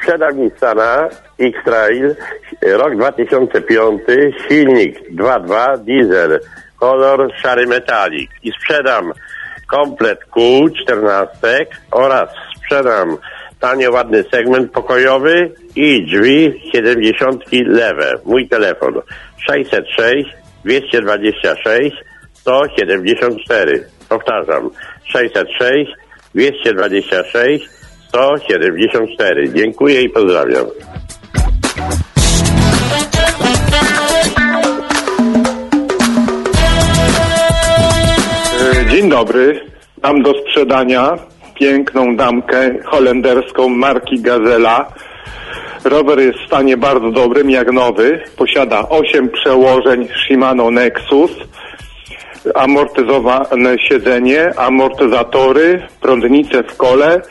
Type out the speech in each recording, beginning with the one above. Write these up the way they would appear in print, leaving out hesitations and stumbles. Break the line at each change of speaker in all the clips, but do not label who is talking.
Sprzedam Nissana X-Trail, rok 2005, silnik 2.2 diesel, kolor szary metalik. I sprzedam komplet kół 14 oraz sprzedam tanio ładny segment pokojowy i drzwi 70 lewe. Mój telefon 606 226 174. Powtarzam 606 226 174. Dziękuję i pozdrawiam.
Dzień dobry. Mam do sprzedania piękną damkę holenderską marki Gazela. Rower jest w stanie bardzo dobrym, jak nowy. Posiada 8 przełożeń Shimano Nexus, amortyzowane siedzenie, amortyzatory, prądnice w kole,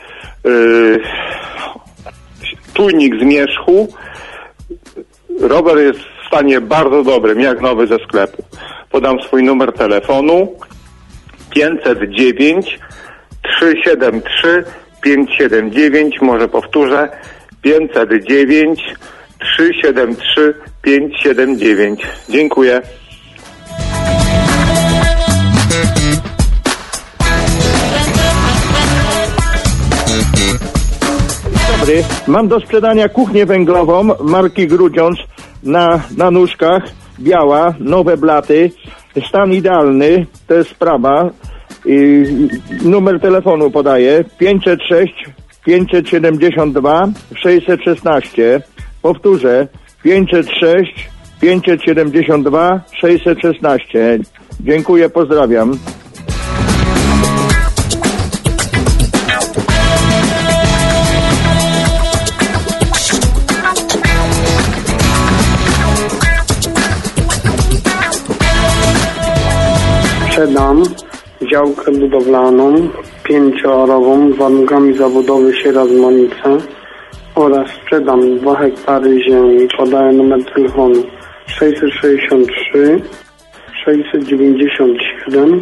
czujnik zmierzchu. Rower jest w stanie bardzo dobrym, jak nowy ze sklepu. Podam swój numer telefonu 509 373 579, może powtórzę 509 373 579. Dziękuję.
Dobry. Mam do sprzedania kuchnię węglową marki Grudziądz na nóżkach, biała, nowe blaty, stan idealny, to jest sprawa. Numer telefonu podaję 506 572 616. Powtórzę 506 572 616. Dziękuję, pozdrawiam.
Sprzedam działkę budowlaną 5-orową z warunkami zabudowy Sieradz-Monice oraz sprzedam 2 hektary ziemi. Podaję numer telefonu 663 697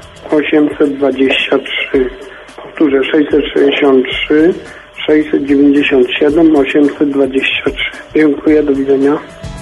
823. Powtórzę 663 697 823. Dziękuję, do widzenia.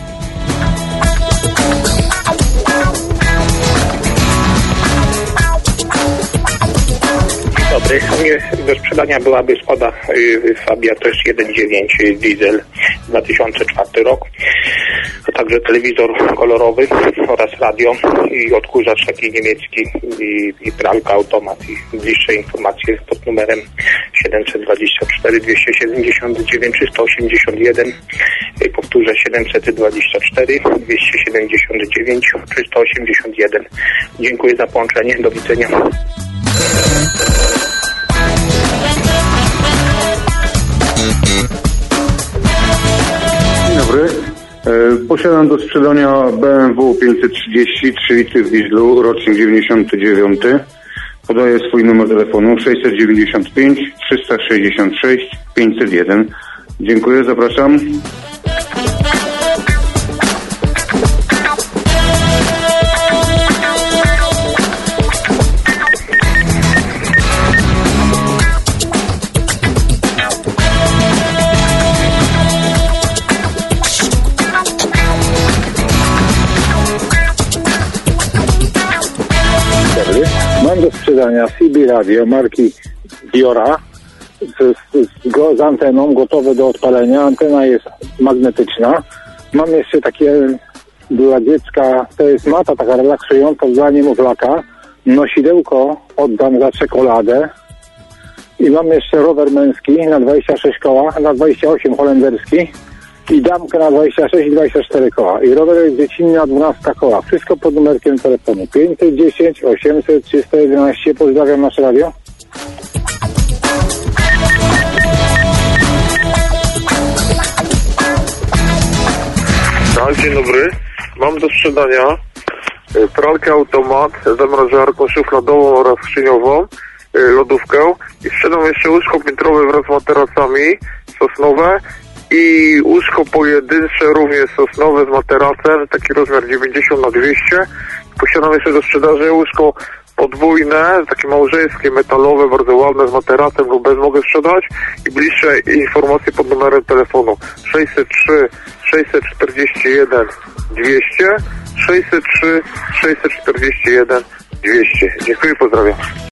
Dobry, do sprzedania byłaby Skoda Fabia też 1.9 diesel 2004 rok, a także telewizor kolorowy oraz radio i odkurzacz taki niemiecki i pralka automat. I bliższe informacje pod numerem 724 279 381. Powtórzę 724 279 381. Dziękuję za połączenie, do widzenia.
Dzień dobry. Posiadam do sprzedania BMW 530 3 litry w dieslu, rocznik 99. Podaję swój numer telefonu 695 366 501. Dziękuję, zapraszam.
Mam do sprzedania CB Radio marki Diora z anteną gotowe do odpalenia. Antena jest magnetyczna. Mam jeszcze takie dla dziecka, to jest mata taka relaksująca dla niemowlaka. Nosidełko oddam za czekoladę. I mam jeszcze rower męski na 26 koła, na 28 holenderski i damkę na 26 i 24 koła. I rower jest dziecinny na 12 koła. Wszystko pod numerkiem telefonu 510 800 311. Pozdrawiam nasze radio.
Tak, dzień dobry. Mam do sprzedania pralkę automat, zamrażarką szufladową oraz skrzyniową, lodówkę i sprzedam jeszcze łóżko piętrowe wraz z materacami sosnowe i łóżko pojedyncze również sosnowe z materacem, taki rozmiar 90 na 200. Posiadam jeszcze do sprzedaży łóżko podwójne, takie małżeńskie, metalowe, bardzo ładne, z materacem lub bez mogę sprzedać i bliższe informacje pod numerem telefonu 603 641 200 603 641 200. Dziękuję, pozdrawiam.